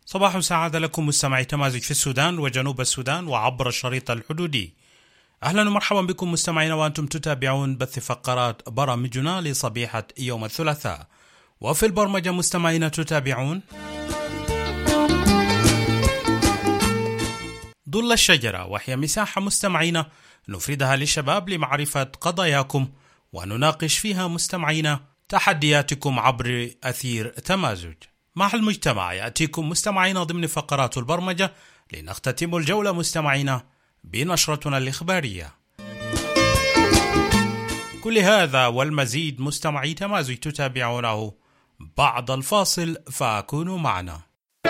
صباح سعادة لكم مستمعي تمازج في السودان وجنوب السودان وعبر الشريط الحدودي. أهلا ومرحبا بكم مستمعينا وأنتم تتابعون بث فقرات برامجنا لصبيحة يوم الثلاثاء. وفي البرمجة مستمعينا تتابعون ظل الشجرة، وهي مساحة مستمعينا نفردها للشباب لمعرفة قضاياكم ونناقش فيها مستمعينا تحدياتكم عبر أثير تمازج. مع المجتمع يأتيكم مستمعينا ضمن فقرات البرمجة لنختتم الجولة مستمعينا بنشرتنا الإخبارية. كل هذا والمزيد مستمعي تمازج تتابعونه بعد الفاصل، فكونوا معنا.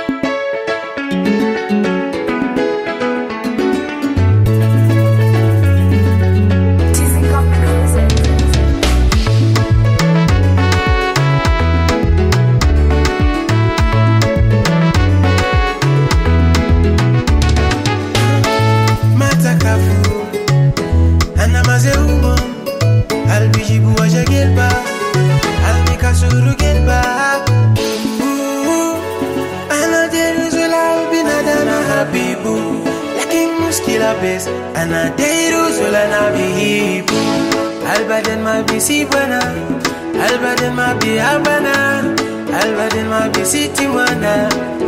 أنا ديروز ولا نبيب البدن ما بيسيبنا، البدن ما بيهبنا، البدن ما بيسيتي وانا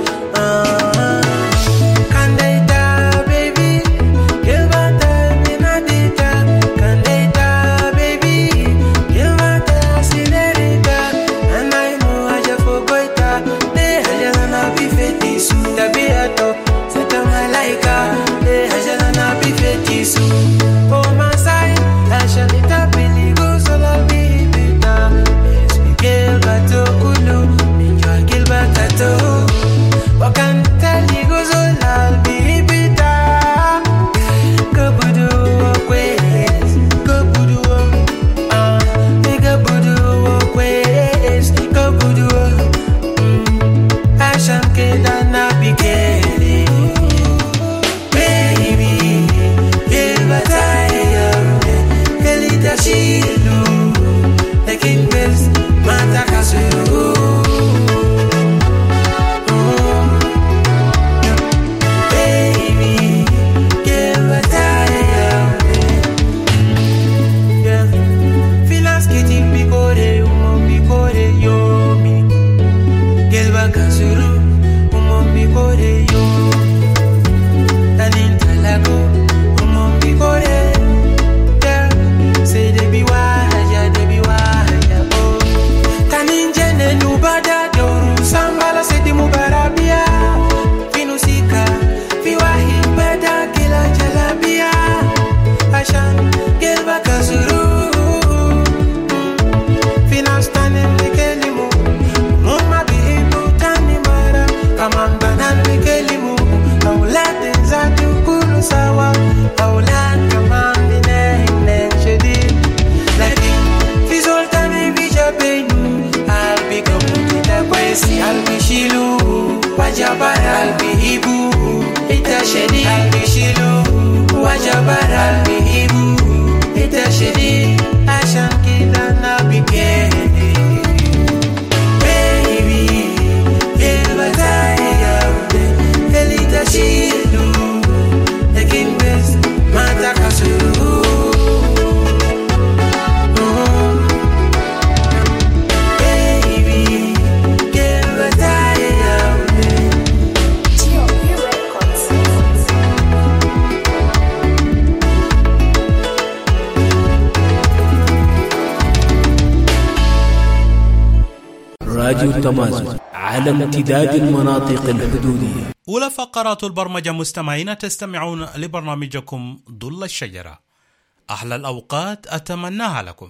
على امتداد المناطق الحدودية. أولى فقرات البرمجة مستمعين تستمعون لبرنامجكم ظل الشجرة. أحلى الأوقات أتمناها لكم.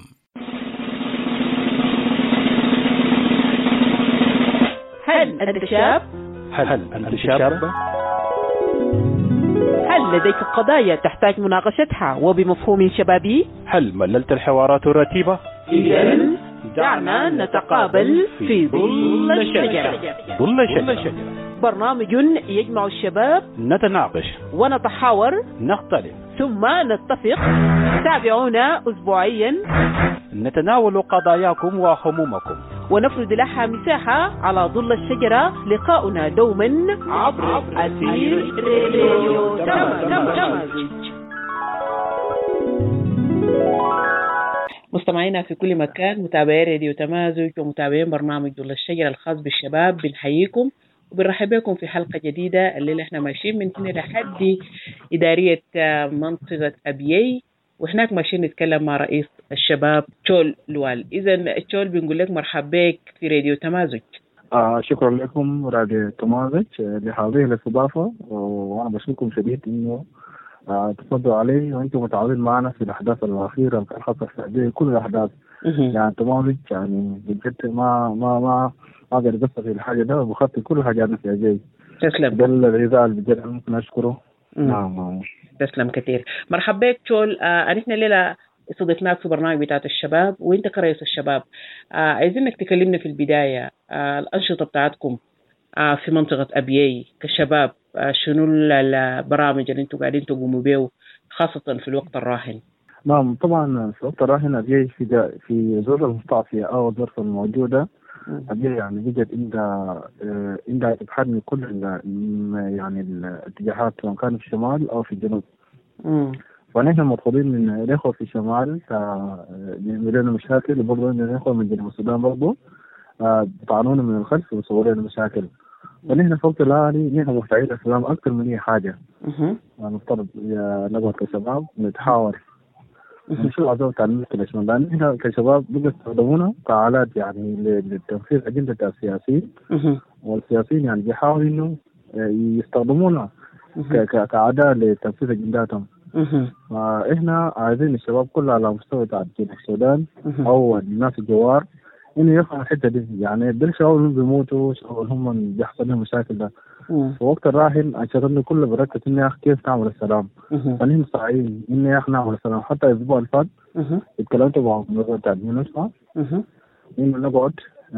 هل أنت شاب؟ هل أنت شابة؟ هل لديك قضايا تحتاج مناقشتها وبمفهوم شبابي؟ هل مللت الحوارات الرتيبة؟ إذن دعنا نتقابل في ظل الشجرة. ظل الشجرة برنامج يجمع الشباب، نتناقش ونتحاور، نختلف ثم نتفق. تابعونا أسبوعيا نتناول قضاياكم وهمومكم ونفرد لها مساحة على ظل الشجرة. لقاؤنا دوما عبر أثير راديو تمازج. مستمعينا في كل مكان، متابعي راديو تمازج ومتابعين برنامج ظل الشجرة الخاص بالشباب، بنحييكم وبنرحب بكم في حلقة جديدة. الليلة احنا ماشيين من هنا لحد إدارية منطقة أبيي، وهناك ماشيين نتكلم مع رئيس الشباب تشول لوال. إذا تشول بنقول لك مرحب بك في راديو تمازج. شكرا لكم راديو تمازج لهذه الاستضافة، وأنا بشكركم شديد إنه تفضلوا علي وأنتم متعاونين معنا في الأحداث الأخيرة الخاصة في كل الأحداث. يعني تمازج يعني بجد ما أقدر أقصر في الحاجة ده، وبخطي كل حاجاتنا في أجي. تسلم. ده الغذاء اللي بجد ممكن أشكره. نعم. تسلم كثير. مرحبا بك تشول. نحن الليلة استضفناك في برنامج بتاعت الشباب، وانت كرئيس الشباب عايزينك تكلمنا في البداية الأنشطة بتاعتكم في منطقة أبيي كشباب. شنو البرامج اللي انتم قاعدين تقوموا بيه خاصة في الوقت الراهن؟ نعم طبعا في الوقت الراهن أبيي في الظروف المستعصية أو الظروف الموجودة أبيي يعني بجد عندها تبحث من كل يعني الاتجاهات، سواء كان في الشمال أو في الجنوب. فنحن مطلوبين من الإخوة في الشمال يعملوا لنا مشاكل، وبرضه إن الإخوة من جنوب السودان برضه بيطعنونا من الخلف ويسووا لنا مشاكل. فنحن في الوقت الحالي نحن مفتعلين السلام أكثر من أي حاجة. نفترض نقعد كشباب نتحاور نشوف عدوة المشكلة شنو، لأن نحن كشباب بيستخدمونا كآلات يعني لتنفيذ أجندة السياسيين، والسياسيين يعني بيحاولوا إنه يستخدمونا كأداة لتنفيذ أجنداتهم. فإحنا عايزين الشباب كله على مستوى جنوب السودان أو الناس الجوار إنه يفهموا الحتة دي، يعني بالشباب اللي بيموتوا هم بيحصل لهم مشاكل ده. في وقت الراهن أنشطتنا كله بركة إنه كيف نعمل السلام. فنحن سعيين إنه نعمل السلام. حتى الأسبوع اللي فات اتكلمت مع موضوع التأمين إنه نقعد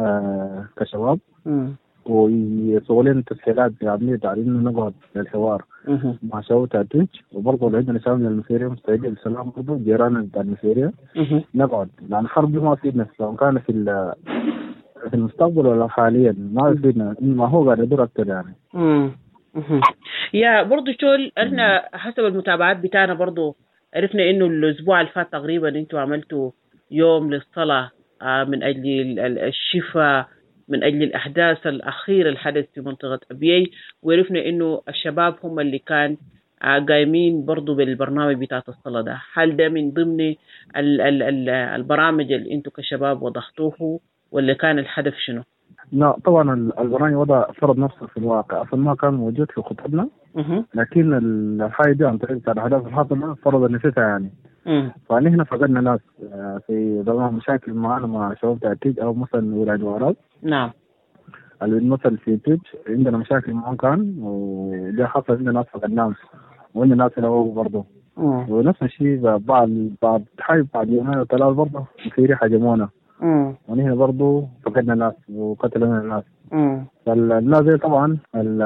كشباب ويسووا لنا تسهيلات بعملية تعليم نقعد للحوار مع شباب تأتيج، وبرضه لو عندنا شباب من المسيرية مستعدين للسلام برضه جيراننا بتاع المسيرية نقعد، لأن الحرب دي ما تفيدنا سواء كان في المستقبل ولا حاليا، ما يفيدنا ما هو قاعد يدور أكتر يعني. يا برضه شول، احنا حسب المتابعات بتاعنا برضه عرفنا إنه الأسبوع اللي فات تقريبا أنتوا عملتوا يوم للصلاة من أجل الشفاء، من أجل الأحداث الأخيرة الحدث في منطقة أبيي، وعرفنا إنه الشباب هم اللي كان قايمين برضو بالبرنامج بتاعة الصلاة ده. هل ده من ضمن البرامج اللي أنتوا كشباب وضحتوه، ولا كان الهدف شنو؟ لا طبعا البرنامج وضع فرض نفسه في الواقع، أصلا ما كان موجود في خطبنا، لكن الحاجة دي عن طريق الأحداث الحاصلة فرض نفسها يعني. فنحن فقدنا ناس في ضمن مشاكل معنا مع شباب تأتيج أو مثلا ولاية الوراق. نعم. المثل في تيج عندنا مشاكل معهم كان، وده حصل عندنا ناس فقدناهم، وعندنا ناس لو برضه. ونفس الشيء بعد حاجة بعد يومين أو ثلاثة برضه في حجمونا. ونحن برضه فقدنا ناس وقتلنا الناس. فالناس دي طبعا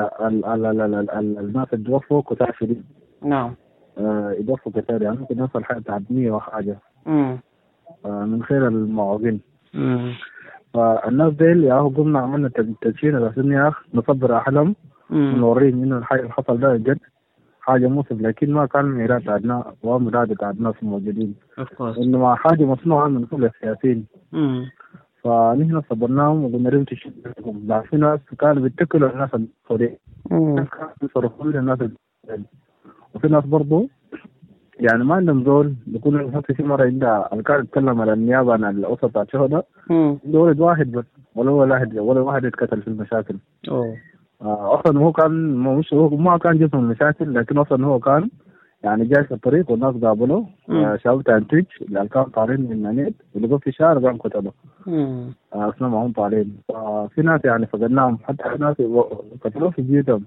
الناس اللي توفوا كتار شديد. نعم. يضافوا كتير يعني ممكن نوصل حاجة تعدمية وحاجة من خلال المواطنين. فالناس دي اللي قمنا عملنا تدشين الأسلام يا أخ نصبر أحلام ونوريهم إنه الحاجة اللي حصل ده جد حاجة مصيب، لكن ما كان ميراد عدنا ومرادة عدنا في الموجودين، إنما حاجة مصنوعة من كل السياسيين. فنحن صبرناهم وقلنا لهم تشتغلهم، لا في ناس كانوا بيتكلوا الناس الصديق كانوا يصرفوا للناس وفي ناس برضو يعني ما عندهم زول بيكون حتى في مرة عندها الكار يتكلم على النيابة عن الأسرة بتاعت شهداء عنده ولد واحد بس ولا واحد يتقتل في المشاكل. أصلا هو كان مش هو ما كان جزء من المشاكل، لكن أصلا هو كان يعني جاي في الطريق والناس قابلوه شباب تنتج اللي كانوا طالعين من النت اللي قف في الشارع قام قتلوا أصلا معهم طالعين. ففي ناس يعني فقدناهم، حتى ناس قتلوه في بيوتهم.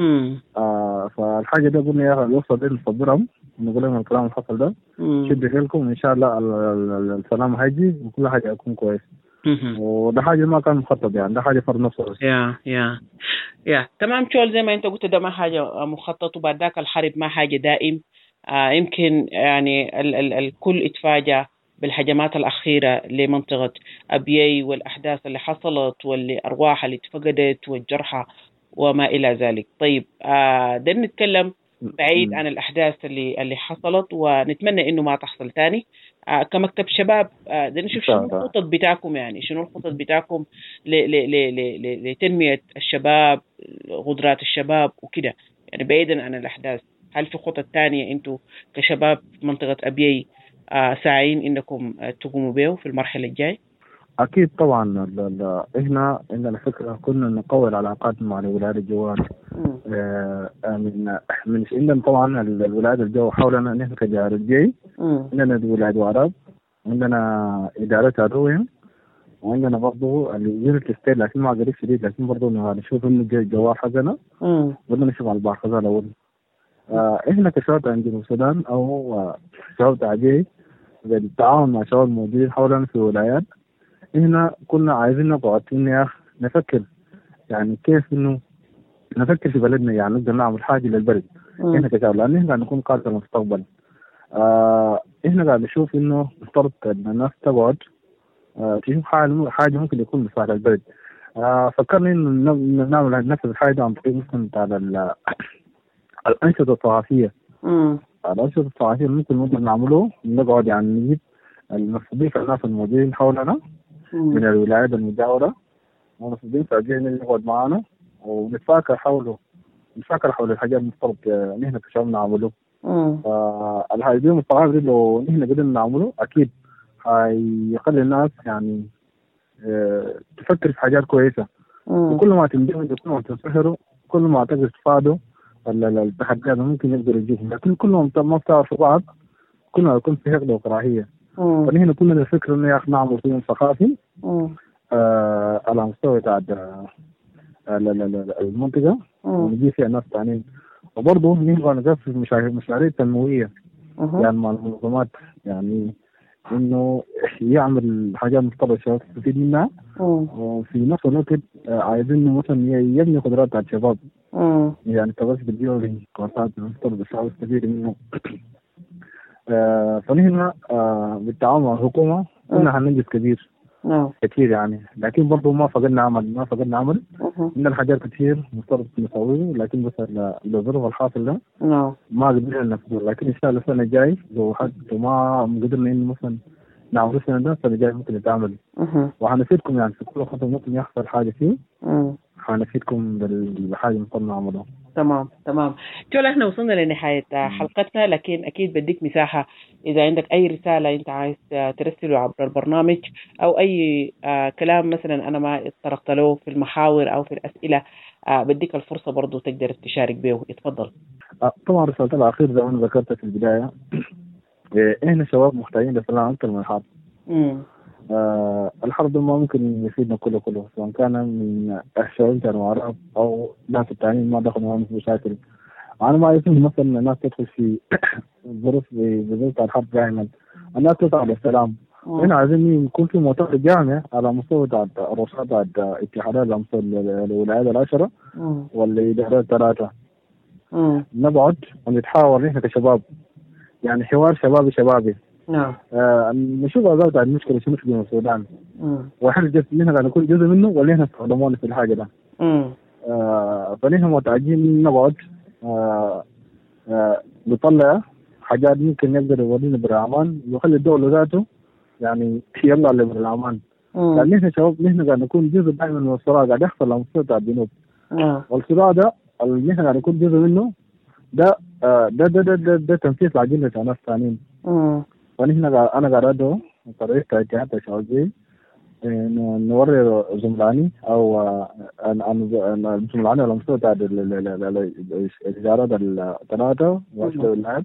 فالحاجة ده قلنا يا أخي يوصل لنا نصبرهم ونقول لهم الكلام اللي حصل ده شد حيلكم إن شاء الله السلام هيجي وكل حاجة يكون كويس. وده حاجة ما كان مخطط يعني، ده حاجة فرض نفسه. يا تمام شول، زي ما أنت قلت ده ما حاجة مخطط، وبعد ذاك الحرب ما حاجة دائم. يمكن يعني الكل اتفاجأ بالهجمات الأخيرة لمنطقة أبيي والأحداث اللي حصلت والأرواح اللي اتفقدت والجرحى وما إلى ذلك. طيب ده نتكلم بعيد عن الأحداث اللي حصلت، ونتمنى إنه ما تحصل تاني. كمكتب شباب ده نشوف شنو الخطط بتاعكم، يعني شنو الخطط بتاعكم لتنمية الشباب، قدرات الشباب وكده، يعني بعيدا عن الأحداث. هل في خطط تانية أنتوا كشباب منطقة أبيي ساعين إنكم تقوموا به في المرحلة الجاية؟ أكيد طبعا. إحنا عندنا فكرة كنا نقوي العلاقات مع الولايات الجوار. من عندنا طبعا الولايات الجو حولنا نحن كجار الجي، عندنا ولايات وعرب، عندنا إدارة عدوهم، وعندنا برضه اليونت ستيت، لكن ما قريب شديد، لكن برضه نشوف إنه الجوار حقنا بدنا نشوف على البحر هذا الأول. إحنا كشباب عند جنوب السودان أو شباب تعجي بالتعاون مع شباب موجودين حولنا في الولايات، إحنا كنا عايزين نقعد يا أخ نفكر يعني كيف إنه نفكر في بلدنا، يعني نقدر نعمل حاجة للبلد. إحنا كشباب لأن إحنا قاعد نكون قادة المستقبل. إحنا قاعد نشوف إنه مفترض إن الناس تقعد تشوف حاجة ممكن يكون لصالح البلد. فكرنا إنه نعمل نفس الحاجة عن طريق مثلا على الأنشطة الصحفية. الأنشطة الصحفية ممكن نعمله، نقعد يعني نجيب المستضيف الناس الموجودين حولنا من الولايات المجاورة، ونستضيف فاجئين نقعد معانا ونتفاكر حول الحاجات المفترض نحن كشباب نعمله. فالهايدين الصحافي دي لو نحن قدرنا نعمله أكيد هيخلي الناس يعني تفكر في حاجات كويسة. وكل ما تندمجوا، كل ما تنصحروا، كل ما تقدر تفادوا التحديات ممكن يقدر يجيهم، لكن كل ما بتعرفوا بعض كل ما يكون في حقد وكراهية. فنحن كنا الفكرة إنه يا أخي نعمل فيلم ثقافي على مستوى بتاع المنطقة ونجي فيها ناس تانيين، وبرضه نبغى نقفز مشاريع تنموية يعني مع المنظمات، يعني إنه يعمل حاجات مفترض الشباب تستفيد منها، وفي نفس الوقت عايزين مثلا يبني قدرات على الشباب، يعني تبص بالجوري كورسات مفترض الشباب يستفيد منه. فنحن بالتعاون مع الحكومة كنا هننجز كثير يعني، لكن برضه ما فقدنا عمل. من الحاجات كثير مفترض نسويه، لكن بس الظروف الحاصل ده ما قدرنا ننفذه. لكن ان شاء الله السنه الجاي لو حتى ما قدرنا انه مثلا نعمل السنه ده، السنه الجاي ممكن نتعمل. وحنفيدكم يعني في كل خطوه ممكن يحصل حاجه فيه، حنفيدكم بالحاجه اللي نقدر نعملها. تمام. جول احنا وصلنا لنهاية حلقتنا، لكن أكيد بديك مساحة إذا عندك أي رسالة أنت عايز ترسله عبر البرنامج، أو أي كلام مثلا أنا ما اتطرقت له في المحاور أو في الأسئلة، بديك الفرصة برضو تقدر تشارك به. اتفضل. طبعا رسالة الأخير زي ما أنا ذكرت في البداية، إحنا شباب محتاجين لسلام أكثر من الحرب. الحرب ما ممكن يفيدنا كله سواء كان من الشعوب كانوا عرب أو ناس التانيين ما دخلوا معهم في مشاكل. أنا ما يمكن مثلا الناس تدخل في ظروف بظروف الحرب دائما، الناس تسعى للسلام. هنا عايزين يكون في مؤتمر جامع على مستوى الرؤساء الاتحادات على مستوى الولايات 10 والإدارات 3، نقعد ونتحاور نحن كشباب، يعني حوار شبابي. نشوف أسباب المشكلة شنو في جنوب السودان، وهل نحن قاعد نكون جزء منه ولا نحن استخدمونا في الحاجة ده. فنحن متعجين نقعد نطلع حاجات ممكن نقدر نورينا بالأمان، ويخلي الدولة ذاته يعني يلا اللي بالأمان. لأن نحن شباب نحن قاعد نكون جزء دائما من الصراع قاعد يحصل على مستوى الجنوب. والصراع ده اللي نحن قاعد نكون جزء منه ده تنفيذ لأجندة ناس ثانيين. فنحن أنا قاعد أدعو طريقة الجهات الشعبية نوري زملاني أو الزملاني على مستوى الإدارات 3 وأشهر اللاعب،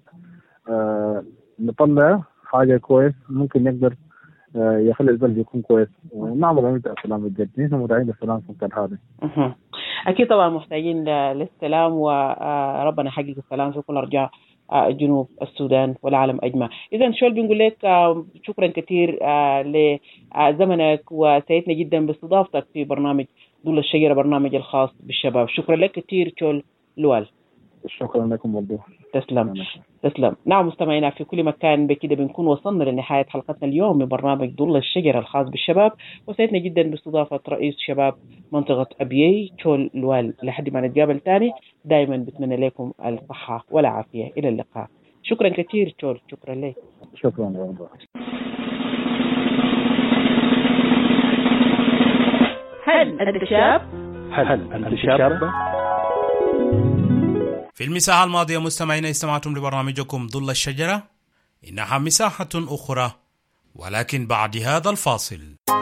نطلع حاجة كويس ممكن نقدر يخلي البلد يكون كويس، ونعمل عملية السلام الجد. نحن مدعين للسلام في المكان هذا. أكيد طبعا محتاجين للسلام، وربنا يحقق السلام في كل أرجاء جنوب السودان والعالم أجمع. إذا شول بنقول لك شكرا كثير لزمنك، وسعدنا جدا باستضافتك في برنامج ظل الشجرة، برنامج الخاص بالشباب. شكرا لك كثير شول لوال. شكرا لكم برضو. تسلم. نعم مستمعينا في كل مكان، بكده بنكون وصلنا لنهاية حلقتنا اليوم من برنامج ظل الشجرة الخاص بالشباب، وسعدنا جدا باستضافة رئيس شباب منطقة أبيي تشول لوال. لحد ما نتقابل تاني دائما بتمنى لكم الصحة والعافية. إلى اللقاء. شكرا كثير تشول. شكرا لك. شكرا يا رب. هل أنت شاب؟ هل أنت شاب؟ في المساحة الماضية مستمعين استمعتم لبرنامجكم ظل الشجرة. إنها مساحة أخرى ولكن بعد هذا الفاصل.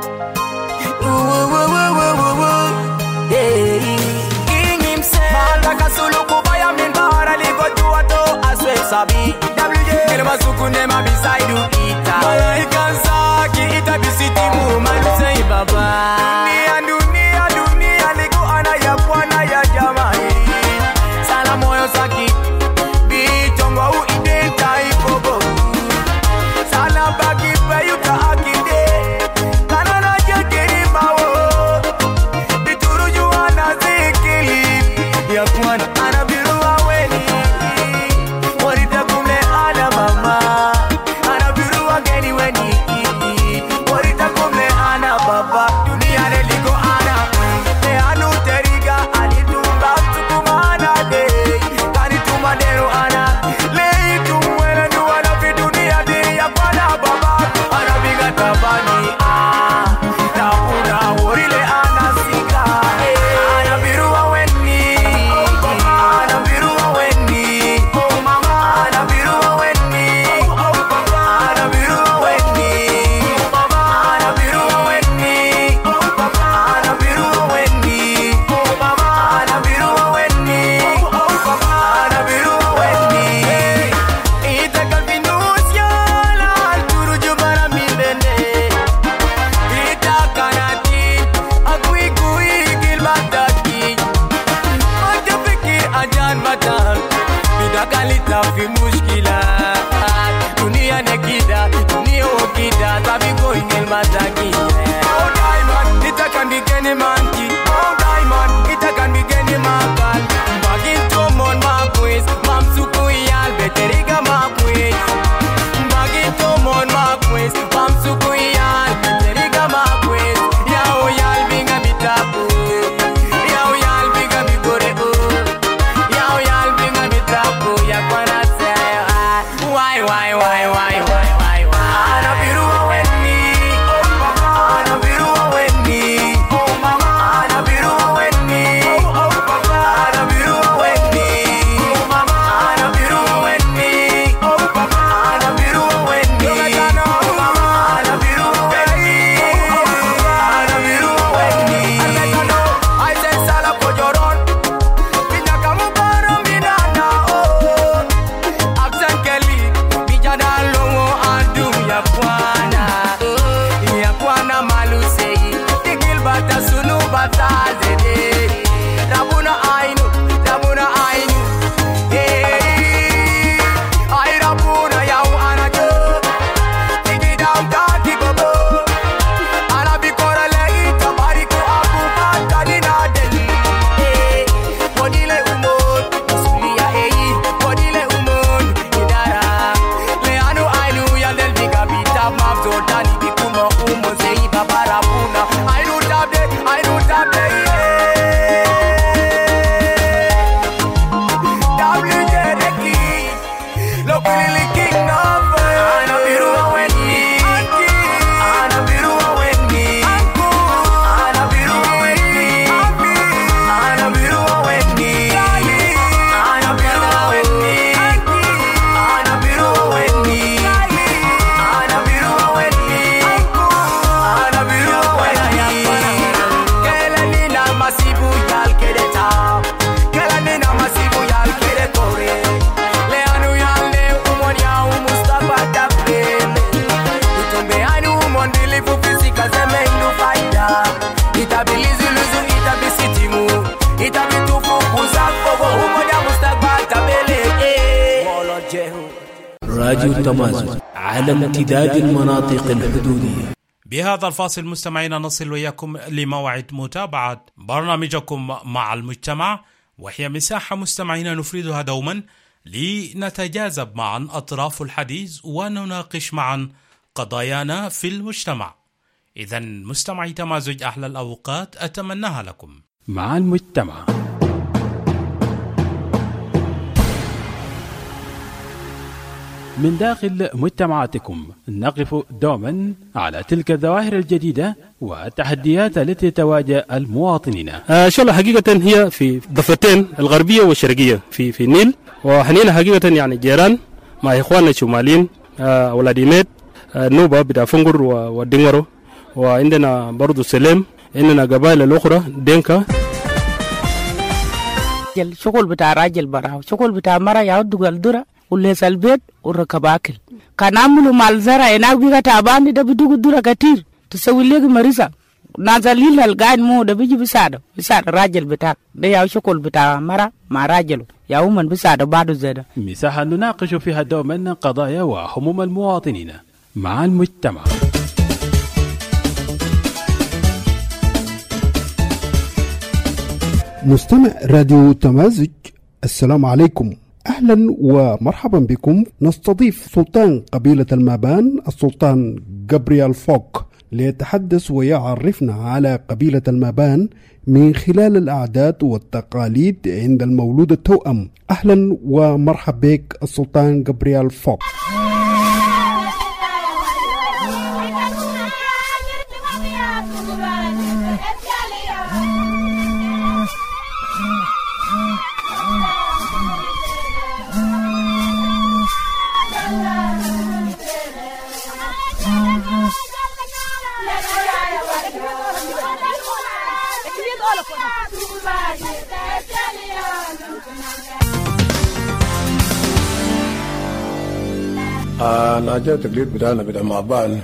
راديو التمازج على امتداد المناطق الحدودية. بهذا الفاصل مستمعينا نصل وياكم لموعد متابعة برنامجكم مع المجتمع وهي مساحة مستمعين نفردها دوما لنتجاذب معا أطراف الحديث ونناقش معا قضايانا في المجتمع. إذن مستمعي تمازج أحلى الأوقات أتمناها لكم مع المجتمع. من داخل مجتمعاتكم نقف دوما على تلك الظواهر الجديدة والتحديات التي تواجه المواطنين. شغلة حقيقة هي في ضفتين الغربية والشرقية في النيل، وحنينا حقيقة يعني جيران مع إخواننا الشماليين أولاد ميت نوبة بتاع فنجر والدنغرو، وعندنا برضو سليم، عندنا قبائل الأخرى دينكا. شغل بتاع راجل براو، شغل بتاع مرة يعود الدرة وليس البيت وركب أكل. كان عملوا مع الزرع هناك بيجا تعبان ده بدو الدرة كتير تسوي لك مريضة نازلين القاعد مو ده بيجي بيساعد الراجل بتاعك ده يا شغل بتاع مرة مع راجله يا من بيساعد بعضه زيادة. مساحة نناقش فيها دوما قضايا وهموم المواطنين مع المجتمع. مستمع راديو تمازج، السلام عليكم، أهلا ومرحبا بكم. نستضيف سلطان قبيلة المابان السلطان جابرييل فوك ليتحدث ويعرفنا على قبيلة المابان من خلال الأعداد والتقاليد عند المولود التوأم. أهلا ومرحبا بك السلطان جابرييل فوك. أنا جاء تقليد بدانا بدا معبان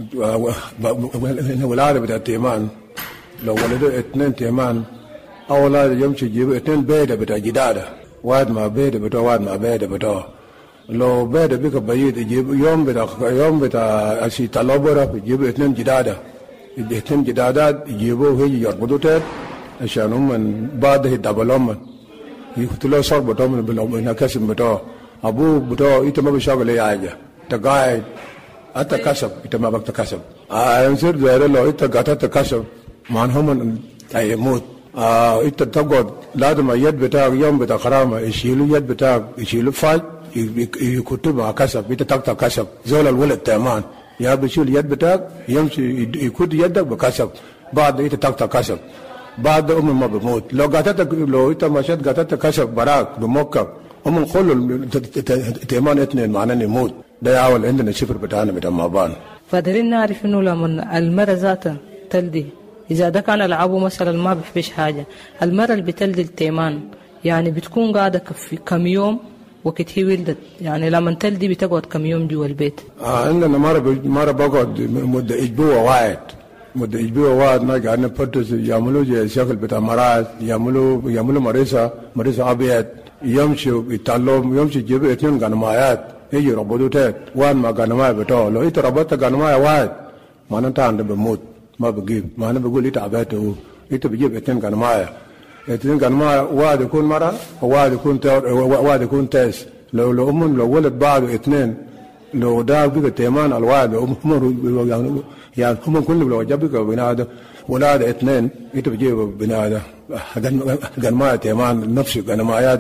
والعادة بدا تيمان. لو ولدوا 2 تيمان أولا يمشي يجيبوا 2 بيدة بدا جدادة، واحد مع بيدة بدا واحد مع بيدة بدا. لو بيدة بيك بعيد يجيب يوم بدا أشي طلبورة يجيبوا 2 جدادة، 2 جدادات يجيبوا هي يربطوا تيت عشان هم بعد يدبلهم يقتلوا صار بتوعهم بالنكاسم بتوع أبوه بتوع إنت ما بيشغل أي حاجة تقاعد أنت كسب إنت ما بقى تكسب يصير زي لو إنت قاعد تكسب معنهم يموت. إنت تقعد لازم اليد بتاعك يوم بتاع خرامة يشيلوا يد بتاعك يشيلوا فاج يكتب مع كسب إنت تقطع كسب زول الولد تامان يا بيشيل يد بتاعك يمشي يكود يدك بكسب بعد إنت تقطع كسب بعد ما بموت. لو قاتلتك لو انت مشيت قاتلتك كشف براك بموكب هم كل تيمان 2 معناه يموت. ده يعول عندنا الشفر بتاعنا بتاع مابان. فقدرين نعرف انه لما المرة ذاتها تلدي اذا ده كان العبه مثلا ما بيحبش حاجة، المرة اللي بتلدي التيمان يعني بتكون قاعدة في كم وقت هي ولدت، يعني لما تلدي بتقعد كم يوم جوا البيت. عندنا مرة بقعد مدة اسبوع واحد ما قاعدين نفتش يعملوا زي الشكل بتاع مرات يعملوا مريسة أبيض يمشوا يتعلم يمشي يجيبوا 2 غنمايات يجي يربطوا تيت واحد مع غنماية بتاعه. لو انت ربطت غنماية واحد معناه انت عندك بموت ما بجيب، معناه بقول انت عبيته انت بجيب 2 غنماية 2 غنماية واحد يكون مرة وواحد يكون تيس. لو لو ولد بعض 2 لو ده بيجي تيمان الواحد يعني هم كلهم لو جابوا بنادى ولاد 2 انت بتجيب بنادى غنماية تيمان نفس غنمايات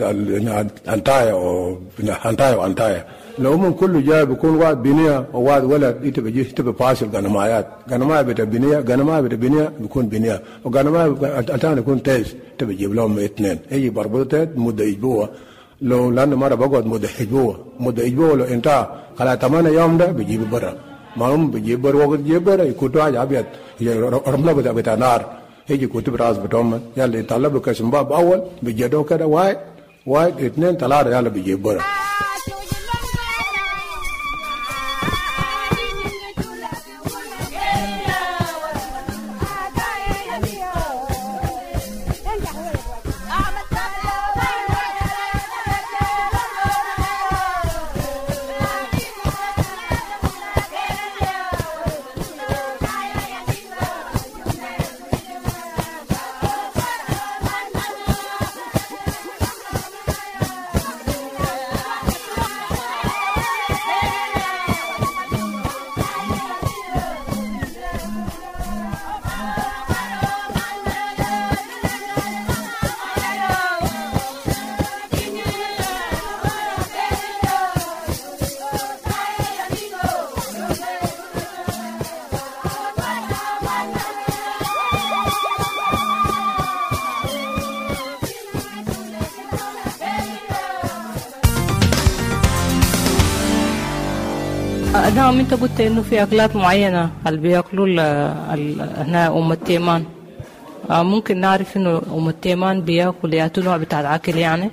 انتايا لو هم كله جاي بيكون واحد بنيه وواحد ولد انت بتجي تبقى غنمايات غنماية بنيه بيكون بنيه وغنماية انتايا يكون تيس انت بتجيب لهم 2 يجي بربطوا مدة اسبوع. لو لأن مرة بقعد مدة اسبوع لو انت على 8 يوم ده بيجيب برا ما هم بيجيب برا وقت يجيب برا يكتوا حاجة أبيض رملة بتاع نار يجي كتب راس بتوعهم يلا يطلبوا كاسم باب أول بيجدوا كده واحد 2 3 يلا بيجيب برا. نعم، انت قلت انه في اكلات معينه اللي بياكلوا هنا التيمان. ممكن نعرف انه التيمان بياكل ياتوا نوع بتاع اكل يعني؟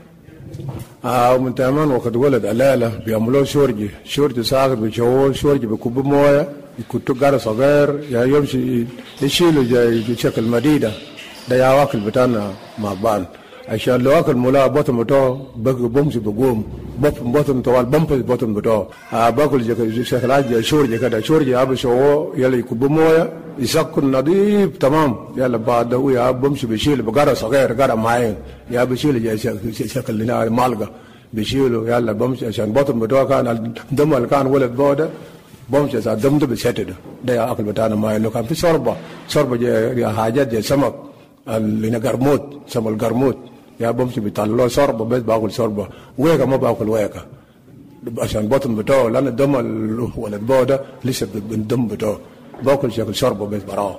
التيمان وقت ولد الاله بيعملوا شورجي ساقط بيشووا شورجي بكب مويه يكتوا قاره صغير يا يمشي يشيلوا زي شكل مديده ده يا واكل بتاعنا مع بان عشان لو اكل مولا بطن بتاعه بمشي بقوم بطن طوال بمبس بطن بتاعه باكل شكل شورجي كده شورجي ابي شووا يلا يكب مويه يسكن نظيف تمام يلا بعد ده يا بمشي بيشيل بقاره صغير قاره معين يا بيشيل زي شكل مالقه بيشيله يلا بمشي عشان بطن بتاعه كان الدم اللي كان ولد بوده بمشي عشان الدم ده بيسدد ده يا اكل بتاعنا ما لو كان في شوربه يا حاجات زي سمك اللي قرموط سمك القرموط يا بمشي بيطلعوا شوربه بس باكل شوربه ويكا ما باكل ويكا عشان بطن بتاعه لان الدم ولد بوده لسه بالدم بتاعه باكل شكل شوربه بس براه.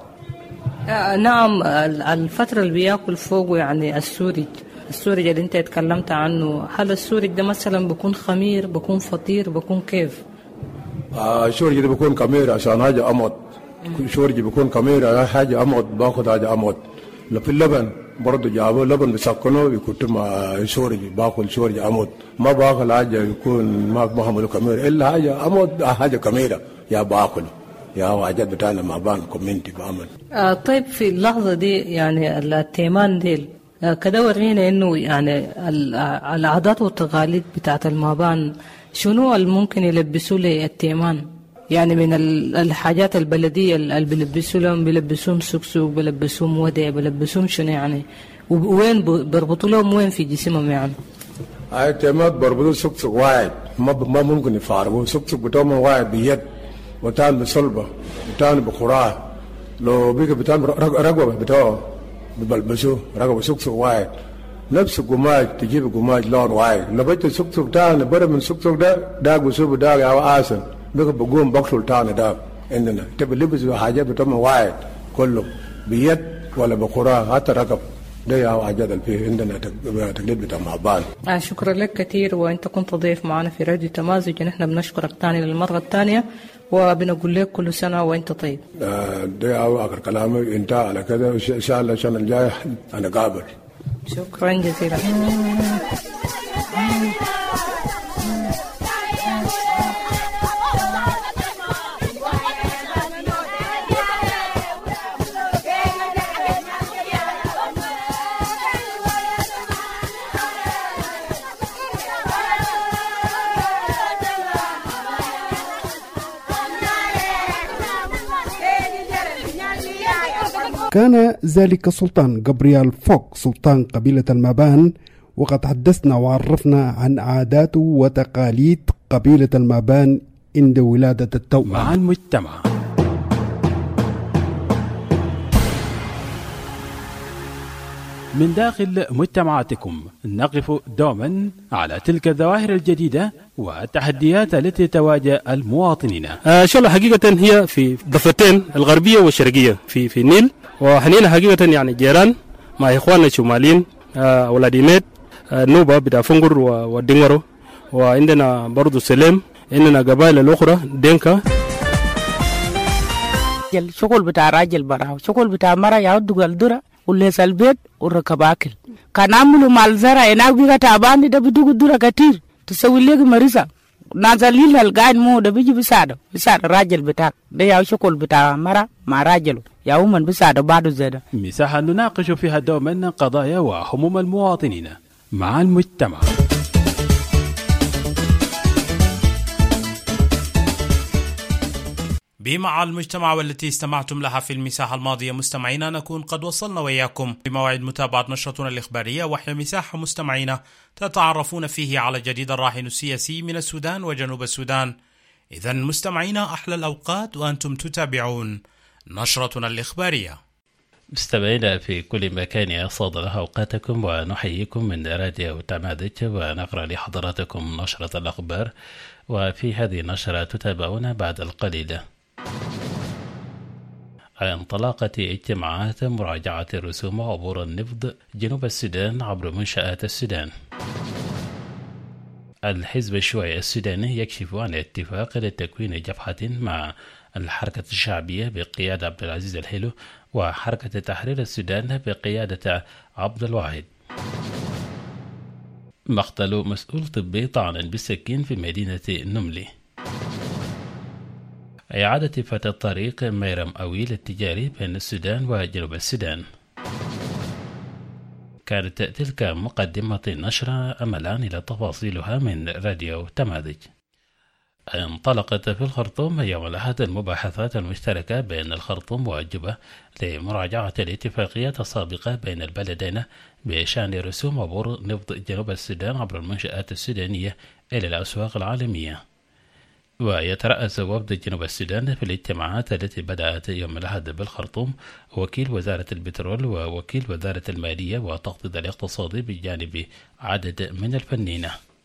نعم، الفتره اللي بياكل فوقه يعني السورج اللي انت اتكلمت عنه، هل السورج ده مثلا بيكون خمير بيكون فطير بيكون كيف؟ السورج ده بيكون خمير عشان حاجه امط. السورج بيكون خمير حاجه امط باخذ حاجه امط. لو في اللبن برضه جابوا لبن بيسكنوا يكتوا مع سورج باكل سورج امط ما باكل حاجه يكون ما عملوا خمير الا حاجه امط حاجه خميره يا باكله يا حاجات بتاعنا مع بان كوميونتي بعمل. طيب في اللحظه دي يعني التيمان ديل كده ورينا انه يعني العادات والتقاليد بتاعت المابان شنو اللي ممكن يلبسوا لي التيمان؟ يعني من الحاجات البلديه اللي بيلبسوا لهم، بيلبسوهم سكسوك، بيلبسوهم ودع، بيلبسوهم شنو يعني؟ وين بيربطوا لهم وين في جسمهم يعني؟ التيمات بربطوا سكسوك واحد ما ممكن يفارقوا سكسوك بتاعهم واحد بيد وتان بصلبه وتان بخراه لو بيك بتان رقبه بتاعه ببلبسوه رقبه سكسوك واحد نفس قماش تجيب قماش لون واحد لو بيت سكسوك تاني بدل من سكسوك ده بسوبه ده يا آسن بقوم بقتل تاني ده عندنا تبي لبسوا حاجات بتاعهم واحد كله بيد ولا بخراه حتى رقب ده يا حاجات اللي فيه عندنا تقليد بتاع معبان. شكرا لك كثير وانت كنت ضيف معنا في راديو تمازج. نحن بنشكرك ثاني للمره الثانيه وبنقول لك كل سنه وانت طيب. ده اخر كلامي انتهى على كده ان شاء الله السنه الجايه انا قابل. شكرا جزيلا. كان ذلك سلطان جابرييل فوك سلطان قبيلة المابان، وقد حدثنا وعرفنا عن عادات وتقاليد قبيلة المابان عند ولادة التوأم مع المجتمع. من داخل مجتمعاتكم نقف دوما على تلك الظواهر الجديدة والتحديات التي تواجه المواطنين. شغلة حقيقة هي في ضفتين الغربية والشرقية في النيل، وحنينا حقيقة يعني جيران مع إخواننا الشماليين أولادينات نوبة بتاع فنقر ودينغرو، وعندنا برضو سليم، عندنا قبائل الأخرى دينكا. شغل بتاع راجل براو، شغل بتاع مرة يعود الدرة وليس البيت وركب أكل. كان عملوا مال زرع هناك بيجا تعبان ده بدوق الدرة كتير تسوي لك مريضة نازلين القاعد مو ده بيجي بيساعد راجل بتاعك ده يا شغل بتاع مرة مع راجله يا من بيساعد بعده زيادة. مساحة نناقش فيها دوما قضايا وهموم المواطنين مع المجتمع. بمع المجتمع والتي استمعتم لها في المساحة الماضية مستمعينا، نكون قد وصلنا وإياكم بموعد متابعة نشرتنا الإخبارية وحي مساحة مستمعينا تتعرفون فيه على جديد الراهن السياسي من السودان وجنوب السودان. إذن مستمعينا أحلى الأوقات وأنتم تتابعون نشرتنا الإخبارية. مستمعينا في كل مكان أسعد الله أوقاتكم ونحييكم من راديو تمازج، ونقرأ لحضراتكم نشرة الأخبار. وفي هذه النشرة تتابعون بعد القليل على انطلاقة اجتماعات مراجعة رسوم عبور النفط جنوب السودان عبر منشآت السودان. الحزب الشيوعي السوداني يكشف عن اتفاق لتكوين جبهة مع الحركة الشعبية بقيادة عبد العزيز الحلو وحركة تحرير السودان بقيادة عبد الواحد. مقتل مسؤول طبي طعنا بالسكين في مدينة نملي. إعادة فتح طريق ميرم أويل التجاري بين السودان وجنوب السودان. كانت تلك مقدمة النشرة، أملا إلى تفاصيلها من راديو تماذج. انطلقت في الخرطوم يوم الأحد المباحثات المشتركة بين الخرطوم وجوبة لمراجعة الاتفاقيات السابقة بين البلدين بشأن رسوم عبور نفط جنوب السودان عبر المنشآت السودانية إلى الأسواق العالمية. ويترأس وفد جنوب السودان في الاجتماعات التي بدأت يوم الأحد بالخرطوم وكيل وزارة البترول ووكيل وزارة المالية والتخطيط الاقتصادي بجانب عدد من الفنيين.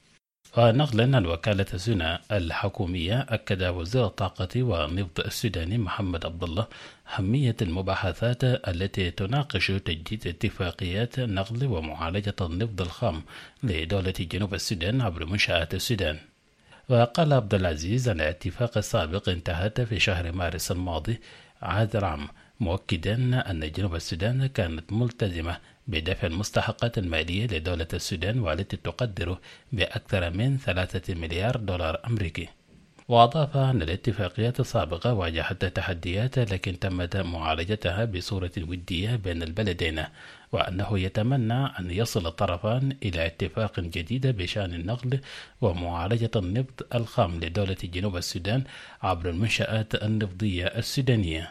ونقلا عن وكالة سنا الحكومية، أكد وزير الطاقة والنفط السوداني محمد عبد الله أهمية المباحثات التي تناقش تجديد اتفاقيات نقل ومعالجة النفط الخام لدولة جنوب السودان عبر منشآت السودان. وقال عبد العزيز أن الاتفاق السابق انتهت في شهر مارس الماضي هذا العام، مؤكدا أن جنوب السودان كانت ملتزمة بدفع المستحقات المالية لدولة السودان والتي تقدر بأكثر من 3 مليار دولار أمريكي. وأضاف أن الاتفاقيات السابقة واجهت تحديات لكن تمت معالجتها بصورة ودية بين البلدين، وأنه يتمنى أن يصل الطرفان إلى اتفاق جديد بشأن النقل ومعالجة النفط الخام لدولة جنوب السودان عبر المنشآت النفطية السودانية.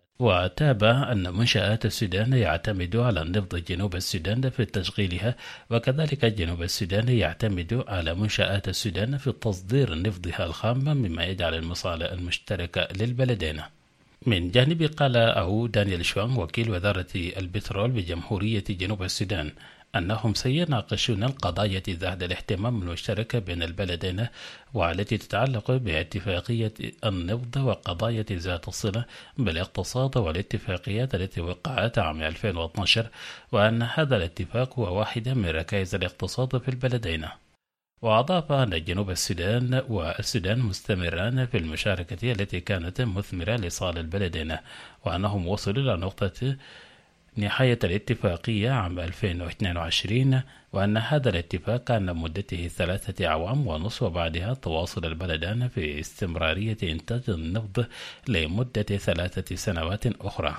وتابع أن منشآت السودان يعتمد على النفط جنوب السودان في تشغيلها، وكذلك جنوب السودان يعتمد على منشآت السودان في تصدير نفطها الخام، مما يجعل المصالح المشتركة للبلدين. من جانب قال دانيال شوان وكيل وزارة البترول بجمهورية جنوب السودان أنهم سيناقشون القضايا ذات الاهتمام المشترك بين البلدين والتي تتعلق باتفاقية النفط وقضايا ذات الصلة بالاقتصاد والاتفاقيات التي وقعت عام 2012، وأن هذا الاتفاق هو واحدة من ركائز الاقتصاد في البلدين. وأضاف أن جنوب السودان والسودان مستمران في المشاركة التي كانت مثمرة لصالح البلدين، وأنهم وصلوا إلى نقطة نهاية الاتفاقية عام 2022، وأن هذا الاتفاق كان مدته 3 أعوام ونصف، وبعدها تواصل البلدان في استمرارية إنتاج النفط لمدة 3 سنوات أخرى.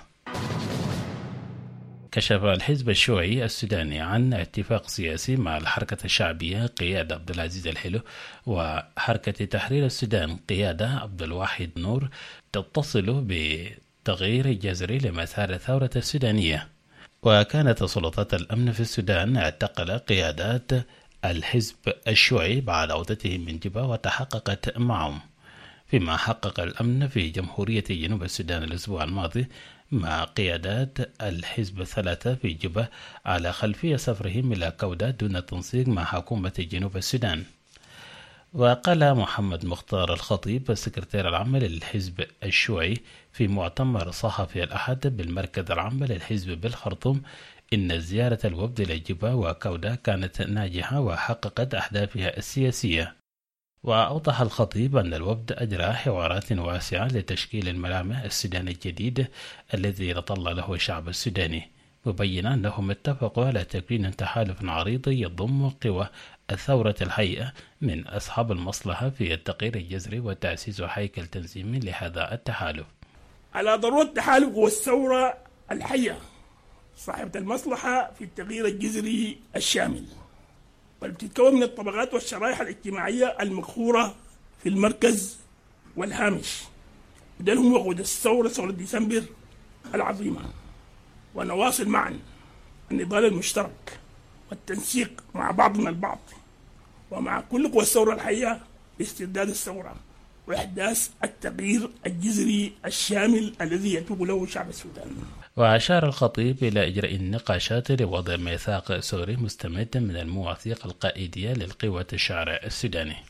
كشف الحزب الشيوعي السوداني عن اتفاق سياسي مع الحركة الشعبية قيادة عبد العزيز الحلو وحركة تحرير السودان قيادة عبد الواحد نور تتصل بتغيير جذري لمسار الثورة السودانية. وكانت سلطات الأمن في السودان اعتقل قيادات الحزب الشيوعي بعد عودته من جوبا وتحققت معهم، فيما حقق الأمن في جمهورية جنوب السودان الأسبوع الماضي مع قيادات الحزب الثلاثة في جوبا على خلفية سفرهم إلى كودا دون تنسيق مع حكومة جنوب السودان. وقال محمد مختار الخطيب السكرتير العام للحزب الشيوعي في مؤتمر صحفي الأحد بالمركز العام للحزب بالخرطوم إن زيارة الوفد إلى جوبا وكودا كانت ناجحة وحققت أهدافها السياسية. وأوضح الخطيب أن الوفد أجرى حوارات واسعة لتشكيل الملامح السوداني الجديد الذي تطلع له الشعب السوداني، مبينا أنهم اتفقوا على تكوين تحالف عريض يضم قوى الثورة الحية من أصحاب المصلحة في التغيير الجذري وتأسيس هيكل تنظيمي لهذا التحالف. على ضرورة تحالف والثورة الحية صاحبة المصلحة في التغيير الجذري الشامل، بل بتتكون من الطبقات والشرائح الاجتماعية المقهورة في المركز والهامش، ده هم وقود الثورة ثورة ديسمبر العظيمة، ونواصل معا النضال المشترك والتنسيق مع بعضنا البعض ومع كل قوى الثورة الحية لاسترداد الثورة وإحداث التغيير الجذري الشامل الذي يتوب له شعب السودان. وأشار الخطيب إلى إجراء النقاشات لوضع ميثاق سوري مستمد من المواثيق القائدية للقوى الشعراء السوداني.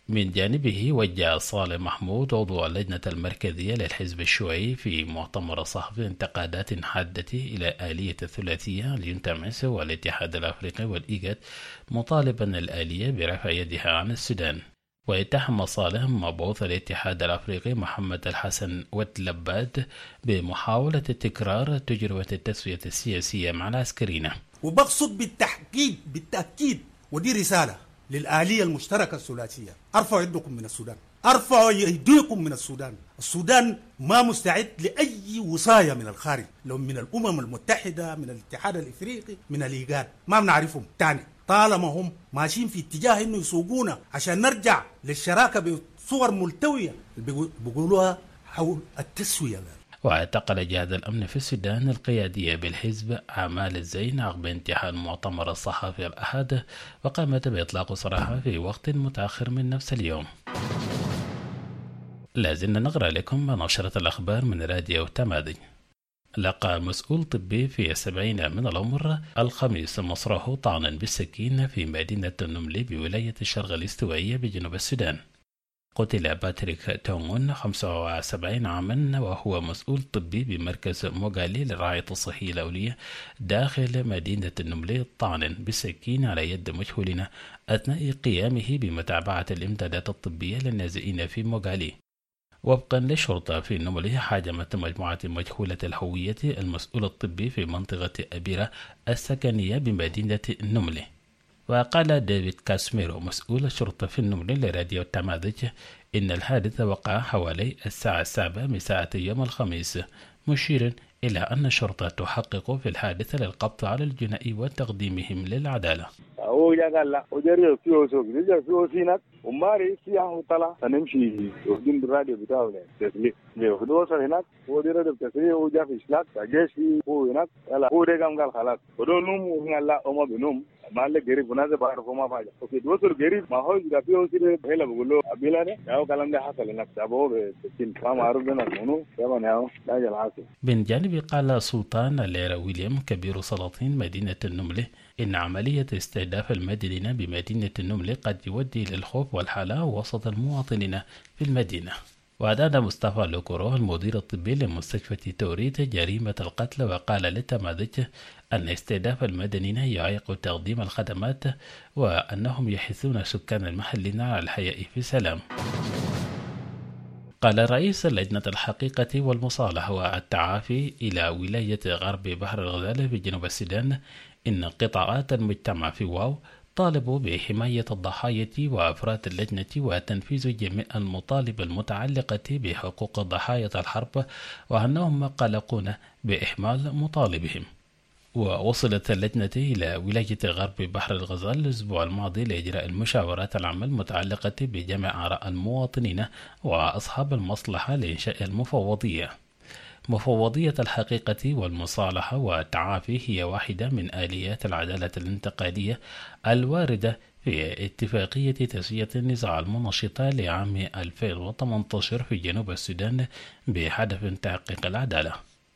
من جانبه وجه صالح محمود عضو اللجنة المركزية للحزب الشيوعي في مؤتمر صحفي انتقادات حادة إلى آلية الثلاثية اليونتامس والاتحاد الأفريقي والإيجاد، مطالبا الآلية برفع يدها عن السودان. واتهم صالح مبعوث الاتحاد الأفريقي محمد الحسن وتلباد بمحاولة تكرار تجربة التسوية السياسية مع العسكريين. وبقصد بالتأكيد ودي رسالة للآلية المشتركة الثلاثية: ارفعوا يدكم من السودان، ارفعوا ايديكم من السودان. السودان ما مستعد لأي وصاية من الخارج، لو من الأمم المتحدة، من الاتحاد الإفريقي، من الإيجاد، ما بنعرفهم تاني طالما هم ماشيين في اتجاه انه يسوقونا عشان نرجع للشراكة بصور ملتوية بيقولوها حول التسوية. واعتقل جهاز الأمن في السودان القيادية بالحزب أعمال الزين عقب انتهاء المؤتمر الصحفي الأحد، وقامت بإطلاق سراحه في وقت متأخر من نفس اليوم. لازلنا نقرأ لكم نشرة الأخبار من راديو تمادي. لقى مسؤول طبي في 70 من العمر الخميس مصره طعنا بالسكين في مدينة النمل بولاية الشرق الاستوائية بجنوب السودان. قتل باتريك تونغون 75 عاما وهو مسؤول طبي بمركز موغالي للرعاية الصحية الأولية داخل مدينة النمل طعنا بالسكين على يد مجهولين أثناء قيامه بمتابعة الإمدادات الطبية للنازئين في موغالي. وفقا للشرطة في النمل، حاجمت مجموعة مجهولة الهوية المسؤول الطبي في منطقة أبيرة السكنية بمدينة النمل. وقال ديفيد كاسميرو مسؤول الشرطة في النمل لراديو تماذج إن الحادث وقع حوالي الساعة 7 مساء يوم الخميس، مشيرا إلى أن الشرطة تحقق في الحادث للقبض على الجنائي وتقديمهم للعدالة. وماري سياحه طلع هنمشي واخدين بالراديو بتاعه تسليك وصل هناك هو دي راديو تسليك وجا في إسلاك جيش هو هناك يلا هو ده قال خلاص ودول نوم وهنا لا وما بنوم ما له قريب ونازل بعرفه ما فاجأ اوكي وصل قريب ما هو جا فيه وصل هلا بقول له ابيلا ده ياو كلام ده حصل هناك ابوه بتين ما معروف لنا منو كمان ياو لا العاصي. من جانب قال سلطان ليرا ويليام كبير سلاطين مدينة النمل إن عملية استهداف المدنيين بمدينة النمل قد يؤدي للخوف والحالة وسط المواطنين في المدينة. وأدان مصطفى لوكورو المدير الطبي لمستشفى توريت جريمة القتل، وقال للتماذج أن استهداف المدنيين يعيق تقديم الخدمات وأنهم يحثون سكان المحلين على الحياة في سلام. قال رئيس لجنة الحقيقة والمصالحة والتعافي إلى ولاية غرب بحر الغزال في جنوب السودان إن قطاعات المجتمع في واو طالبوا بحماية الضحايا وأفراد اللجنة وتنفيذ جميع المطالب المتعلقة بحقوق ضحايا الحرب، وأنهم قلقون بإهمال مطالبهم. ووصلت اللجنة إلى ولاية غرب بحر الغزال الأسبوع الماضي لإجراء المشاورات العامة المتعلقة بجمع آراء المواطنين وأصحاب المصلحة لإنشاء المفوضية. مفوضية الحقيقة والمصالحة والتعافي هي واحدة من آليات العدالة الانتقالية الواردة في اتفاقية تسوية النزاع المنشطة لعام 2018 في جنوب السودان بهدف تحقيق العدالة.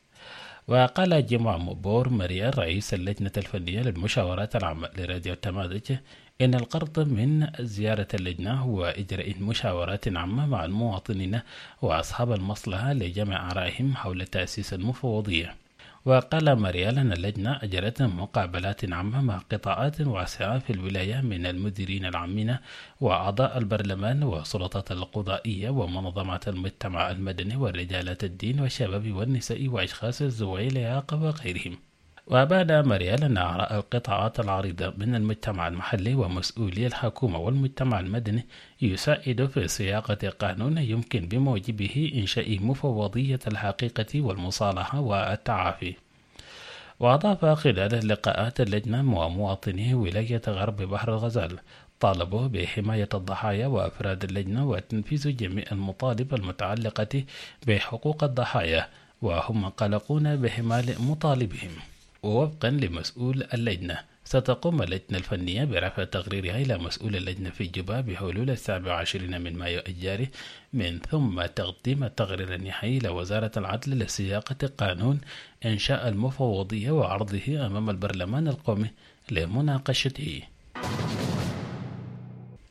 وقال جمع مبور مريال رئيس اللجنة الفنية للمشاورات العامة لراديو تماذج إن القرض من زيارة اللجنة هو إجراء مشاورات عامة مع المواطنين وأصحاب المصلحة لجمع آرائهم حول تأسيس المفوضية. وقال مريال أن اللجنة أجرت مقابلات عامة مع قطاعات واسعة في الولاية من المديرين العامين وأعضاء البرلمان والسلطات القضائية ومنظمات المجتمع المدني ورجالة الدين والشباب والنساء وأشخاص ذوي الإعاقة وغيرهم. وأبان مريال أن آراء القطاعات العريضة من المجتمع المحلي ومسؤولي الحكومة والمجتمع المدني يساعد في صياغة قانون يمكن بموجبه إنشاء مفوضية الحقيقة والمصالحة والتعافي. وأضاف خلال لقاءات اللجنة ومواطني ولاية غرب بحر الغزال طالبوا بحماية الضحايا وأفراد اللجنة وتنفيذ جميع المطالب المتعلقة بحقوق الضحايا، وهم قلقون بإهمال مطالبهم. ووفقا لمسؤول اللجنة ستقوم اللجنة الفنية برفع تقريرها إلى مسؤول اللجنة في جوبا بحلول 27 من مايو الجاري، من ثم تقديم التقرير النهائي إلى وزارة العدل لصياغة قانون إنشاء المفوضية وعرضه أمام البرلمان القومي لمناقشته.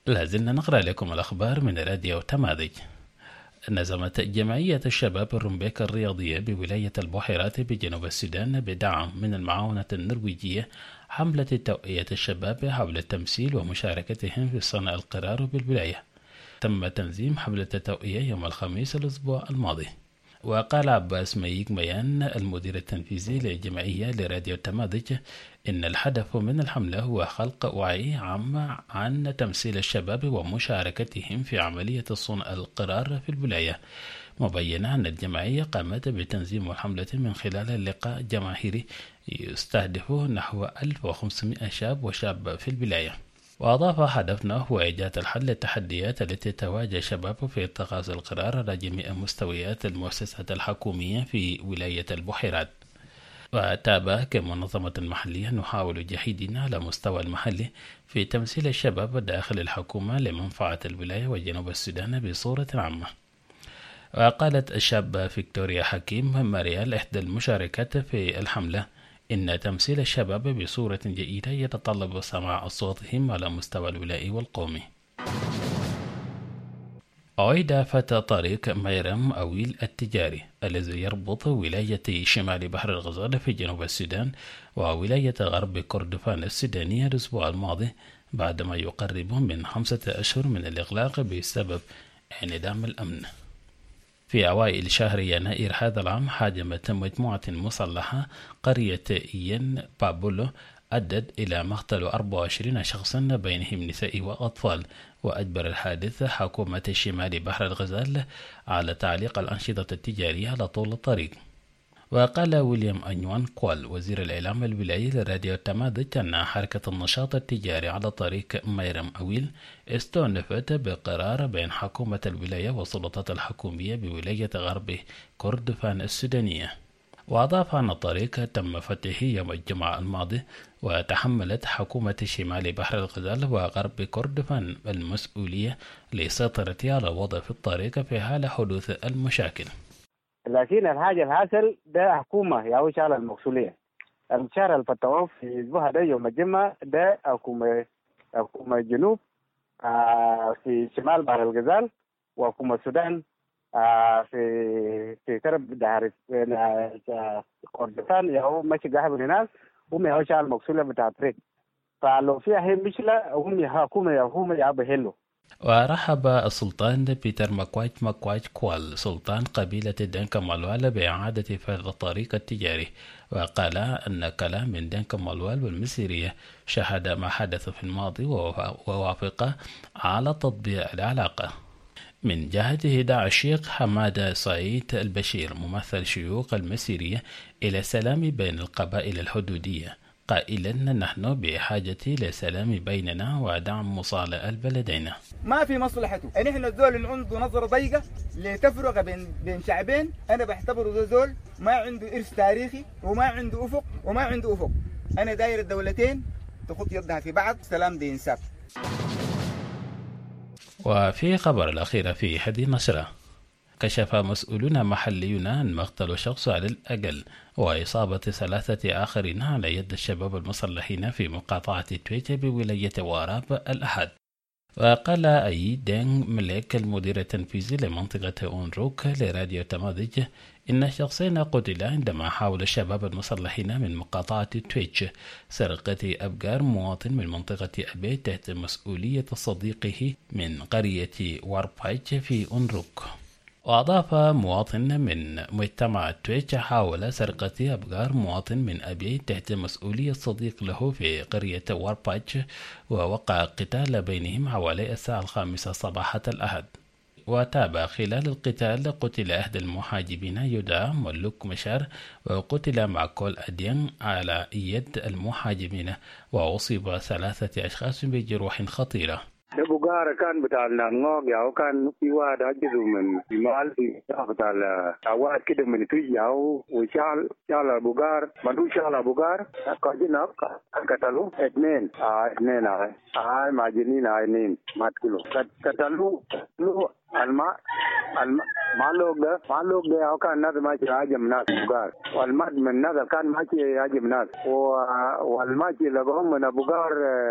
لازلنا نقرأ لكم الأخبار من راديو تماذج. نظمت جمعية الشباب الرمبيك الرياضية بولاية البحيرات بجنوب السودان بدعم من المعاونة النرويجية حملة توعية الشباب حول التمثيل ومشاركتهم في صنع القرار بالولاية. تم تنظيم حملة التوعية يوم الخميس الأسبوع الماضي. وقال عباس ميك ميان المدير التنفيذي للجمعية لراديو تماذج إن الهدف من الحملة هو خلق وعي عام عن تمثيل الشباب ومشاركتهم في عملية صنع القرار في الولاية، مبينا أن الجمعية قامت بتنظيم الحملة من خلال لقاء جماهيري يستهدف نحو 1500 شاب وشاب في الولاية. وأضاف هدفنا هو إيجاد الحل للتحديات التي تواجه الشباب في اتخاذ القرار على جميع مستويات المؤسسات الحكومية في ولاية البحيرات. وتابع كمنظمة محلية نحاول جهدنا على مستوى المحلي في تمثيل الشباب داخل الحكومة لمنفعة الولاية وجنوب السودان بصورة عامة. وقالت الشابة فيكتوريا حكيم ماريال إحدى المشاركات في الحملة إن تمثيل الشباب بصورة جيدة يتطلب سماع أصواتهم على مستوى الولائي والقومي. أعيد فتح طريق ميرم أويل التجاري الذي يربط ولاية شمال بحر الغزال في جنوب السودان وولاية غرب كردفان السودانية الأسبوع الماضي بعدما يقرب من 5 أشهر من الإغلاق بسبب انعدام الأمن. في أوائل شهر يناير هذا العام هاجمت مجموعة مسلحة قرية ين بابولو أدت إلى مقتل 24 شخصا بينهم نساء وأطفال، وأجبر الحادث حكومة شمال بحر الغزال على تعليق الأنشطة التجارية على طول الطريق. وقال ويليام أنيوان كوال وزير الإعلام الولايي لراديو تماذج أن حركة النشاط التجاري على طريق ميرم أويل استأنفت بقرار بين حكومة الولاية والسلطات الحكومية بولاية غرب كردفان السودانية. وأضاف أن الطريق تم فتحه يوم الجمعة الماضي، وتحملت حكومة شمال بحر الغزال وغرب كردفان المسؤولية للسيطرة على الوضع في الطريق في حال حدوث المشاكل. لكن الحاجة الحاصل ده حكومة يا وشال المقصولية الشهر الفتوى في الأسبوع ده يوم الجمعة ده حكومة الجنوب في شمال بحر الغزال وحكومة السودان في كرب دهر كردفان ياهو ماشي قاعد هناك هم يا وشال المقصولية بتاع الطريق، فلو فيها هي مشكلة هم يا بهلو. ورحب السلطان بيتر مكواج كوال سلطان قبيلة دنكا مالوال بإعادة فتح الطريق التجاري، وقال أن كلام من دنكا مالوال والمسيرية شهد ما حدث في الماضي ووافق على تطبيع العلاقة. من جهته دعا الشيخ حماد سعيد البشير ممثل شيوخ المسيرية إلى السلام بين القبائل الحدودية، قائلا نحن بحاجة لسلام بيننا ودعم مصالح البلدين. ما في مصلحته ان احنا الزول اللي عنده نظرة ضيقة لتفرقة بين شعبين، انا بعتبره زول ما عنده ارث تاريخي وما عنده افق انا داير الدولتين تخط يدها في بعض، سلام دي انساب. وفي خبر الأخير في هذه النشرة، كشف مسؤولون محليون عن مقتل شخص على الأقل وإصابة 3 آخرين على يد الشباب المسلحين في مقاطعة تويتش بولاية واراب الأحد. وقال أي دينغ ملك المدير التنفيذي لمنطقة أونروك لراديو تماذج إن الشخصين قتلا عندما حاول الشباب المسلحين من مقاطعة تويتش سرقة أبقار مواطن من منطقة أبي تحت مسؤولية صديقه من قرية واربايتش في أونروك. وأضاف مواطن من مجتمع تويتش حاول سرقة أبقار مواطن من أبي تحت مسؤولية صديق له في قرية واربايتش، ووقع قتال بينهم حوالي الساعة 5 صباحة الأحد. وتابع خلال القتال قتل أحد المحاجبين يدعى ملوك مشار، وقتل معقول أدين على يد المحاجبين، وأصيب 3 أشخاص بجروح خطيرة. بوغار كان بتاع النانغوغ ياو كان في واحد أجزو من المال بتاع الواد كده من توياو وشال بوغار مدو شال بوغار كاجينا قتلوا 2 ماجنين 2 ماتكلو قتلوا معلوق ده أو كان ناس ماشي هاجم ناس بقار والمد من ناس كان ماشي هاجم ناس والماشي لقوهم من بقار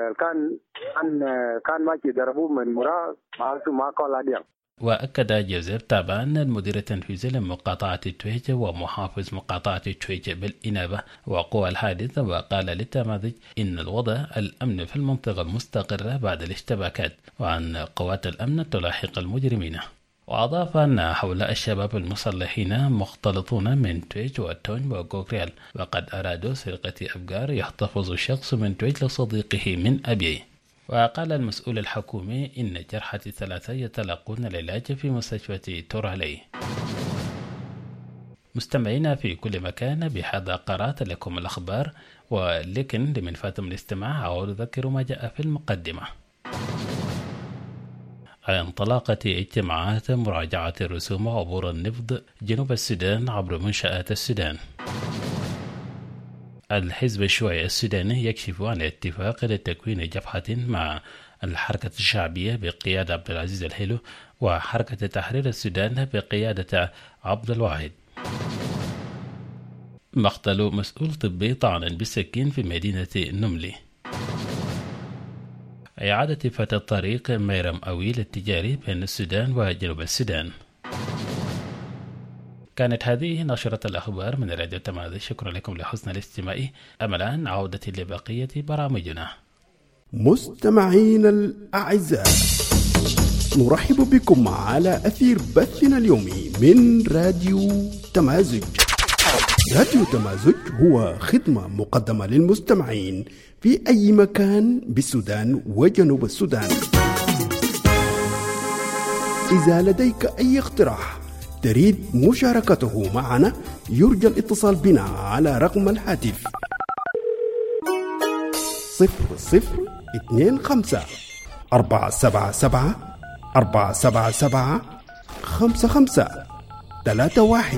كان ماشي ضربوه من مراه ما قال عليهم. وأكد جوزيف تابان المدير التنفيذي لمقاطعة تويجة ومحافظ مقاطعة تويجة بالإنابة وقوى الحادثة، وقال للتماذج إن الوضع الأمن في المنطقة مستقرة بعد الاشتباكات، وأن قوات الأمن تلاحق المجرمين. وأضاف أن هؤلاء الشباب المسلحين مختلطون من تويج وتونج وغوغريال، وقد أرادوا سرقة أفكار يحتفظ شخص من تويج لصديقه من أبيه. وقال المسؤول الحكومي إن جرحى الثلاثة يتلقون العلاج في مستشفى تورالي. مستمعينا في كل مكان، بهذا قرأت لكم الأخبار، ولكن لمن فاتم الاستماع أعود أذكر ما جاء في المقدمة. على انطلاقة اجتماعات مراجعة الرسوم عبور النفط جنوب السودان عبر منشآت السودان. الحزب الشيوعي السوداني يكشف عن اتفاق لتكوين جبهة مع الحركة الشعبية بقيادة عبد العزيز الحلو وحركة تحرير السودان بقيادة عبد الواحد. مقتل مسؤول طبي طعنا بالسكين في مدينة نملي. إعادة فتح الطريق ميرم أويل التجاري بين السودان وجنوب السودان. كانت هذه نشرة الأخبار من راديو تماذج. شكرا لكم لحسن الاستماع. أملا عودة لبقية برامجنا. مستمعين الأعزاء، نرحب بكم على أثير بثنا اليومي من راديو تمازج. راديو تمازج هو خدمة مقدمة للمستمعين في أي مكان بالسودان وجنوب السودان. إذا لديك أي اقتراح تريد مشاركته معنا، يرجى الاتصال بنا على رقم الهاتف 0025-477-477-5531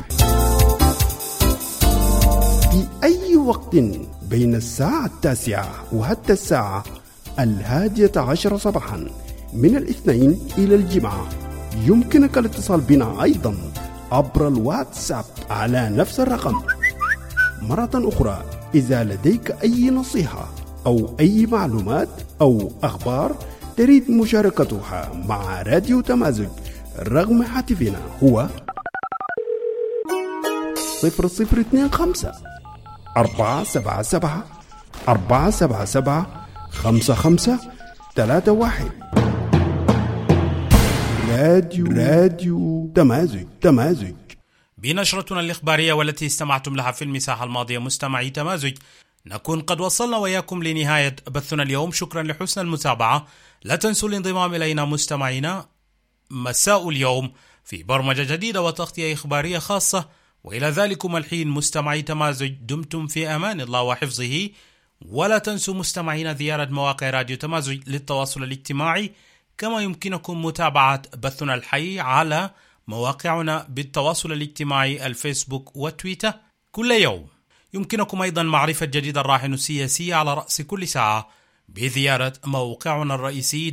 في أي وقت بين الساعة 9 وحتى الساعة 11 صباحا من الاثنين إلى الجمعة. يمكنك الاتصال بنا أيضا عبر الواتساب على نفس الرقم. مرة أخرى، إذا لديك أي نصيحة أو أي معلومات أو أخبار تريد مشاركتها مع راديو تمازج، رقم هاتفنا هو 0025-477-477-5531. راديو تمازج. بنشرتنا الإخبارية والتي استمعتم لها في المساحة الماضية مستمعي تمازج، نكون قد وصلنا وياكم لنهاية بثنا اليوم. شكرا لحسن المتابعة. لا تنسوا الانضمام إلينا مستمعينا مساء اليوم في برمجة جديدة وتغطية إخبارية خاصة. وإلى ذلكم الحين مستمعي تمازج، دمتم في أمان الله وحفظه. ولا تنسوا مستمعينا زيارة مواقع راديو تمازج للتواصل الاجتماعي، كما يمكنكم متابعة بثنا الحي على مواقعنا بالتواصل الاجتماعي الفيسبوك وتويتر كل يوم. يمكنكم أيضا معرفة جديد الراهن السياسي على رأس كل ساعة بزيارة موقعنا الرئيسي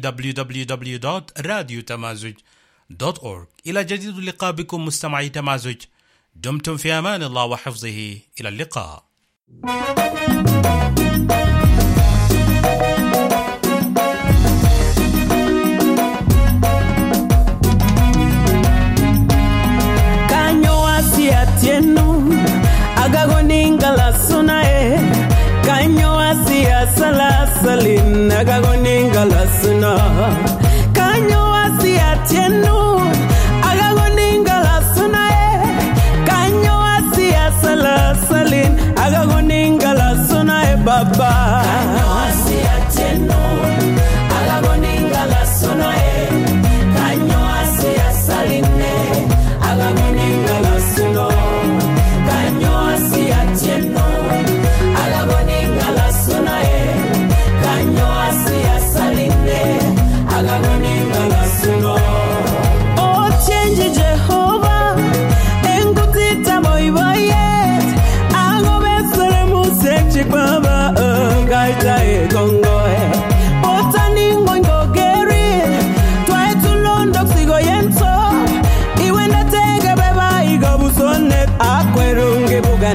www.radiotamazoj.org. إلى جديد اللقاء بكم مستمعي تمازج، دمتم في أمان الله وحفظه. إلى اللقاء. Agagoningala sunae kanyo asia sala salin agagoningala suna kanyo asia tienu agagoningala sunae kanyo asia sala salin agagoningala sunae baba kanyo asia tienu agagoningala sunae kanyo asia saline agagoningala suno Baba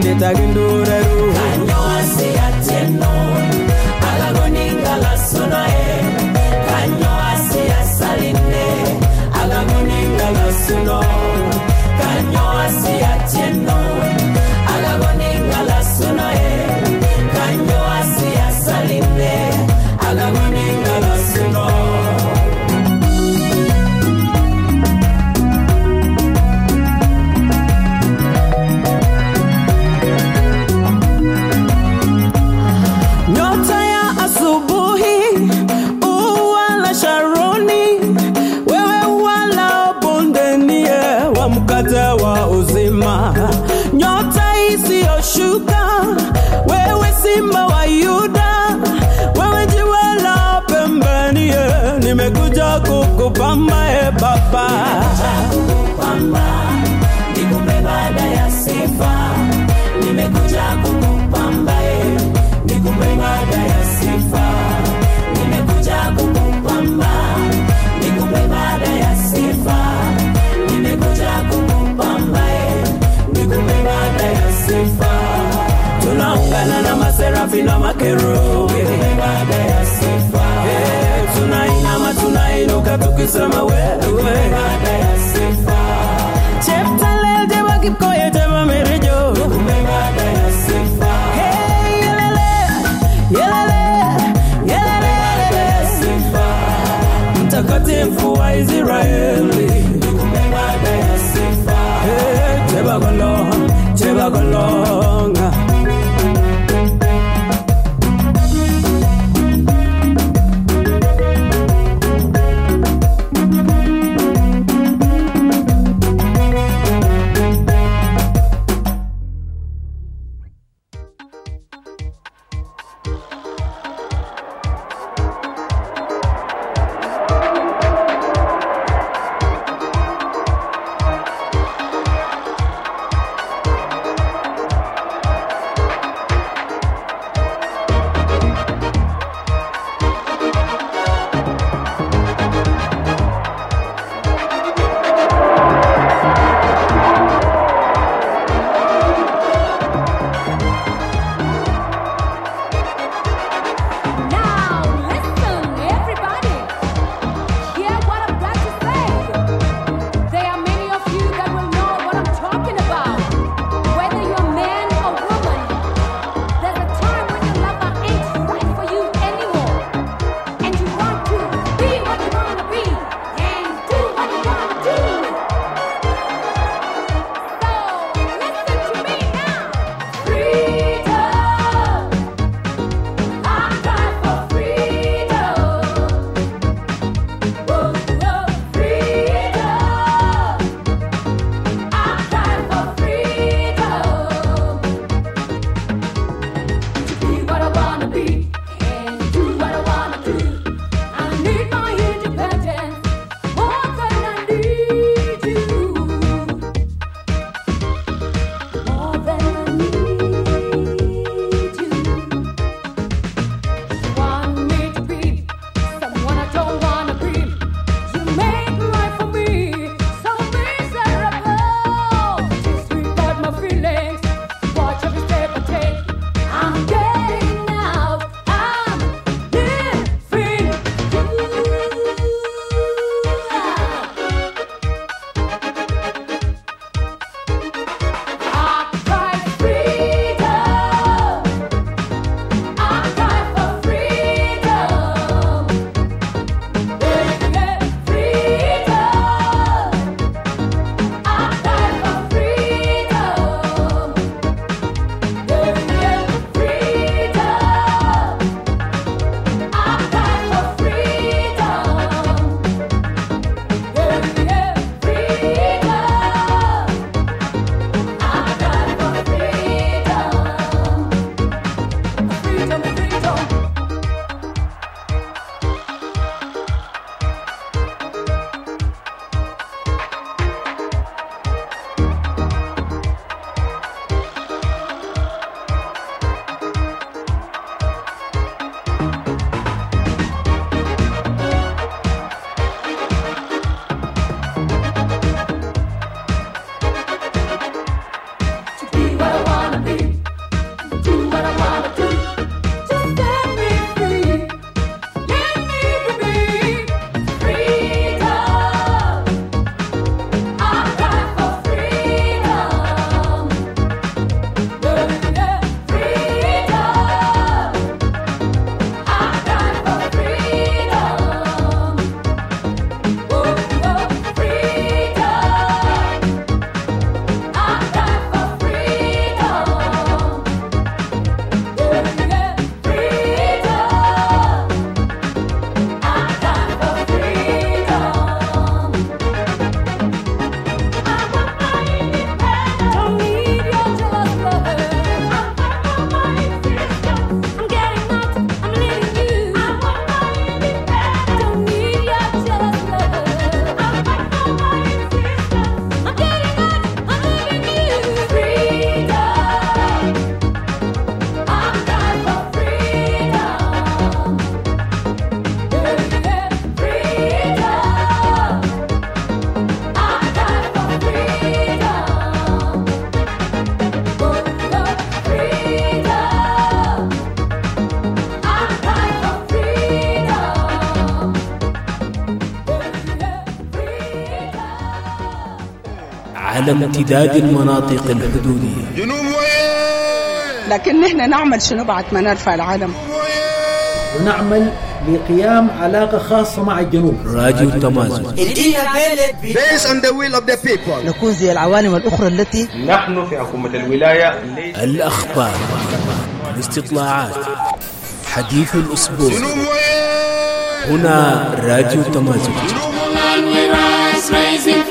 taginduraru kanyo asiatieno agagoninga la sunae kanyo asiasaline agagoninga la suno kanyo asiatieno agagoninga la sunae kanyo asiasaline agagoninga la suno wa uzima nyota isiyoshuka wewe simba wa Yuda wewe jiwe la pembeni nimekuja kukupamba baba kukupamba nikupe baada ya sifa nimekuja kukupamba nikupe baada ya sifa nimekuja kukupamba nikupe baada ya sifa nimekuja kukupamba nikupe baada ya sifa tunaungana na maserafi na makerubi baada ya sifa tunainama tunainuka tukisema wewe baada ya sifa cheptalel jeba kipkoye jeba merejo nikupe baada ya sifa yelele yelele yelele baada ya sifa mtakatifu wa Israeli baada ya sifa cheba golonga على امتداد المناطق الحدودية. لكن نحن نعمل شنو بعد ما نرفع العلم؟ ونعمل لقيام علاقة خاصة مع الجنوب. راديو تمازج. Based on the will of the people. نكون زي العوالم الأخرى التي نحن في حكومة الولاية. الأخبار، الاستطلاعات، حديث الأسبوع. هنا راديو تمازج.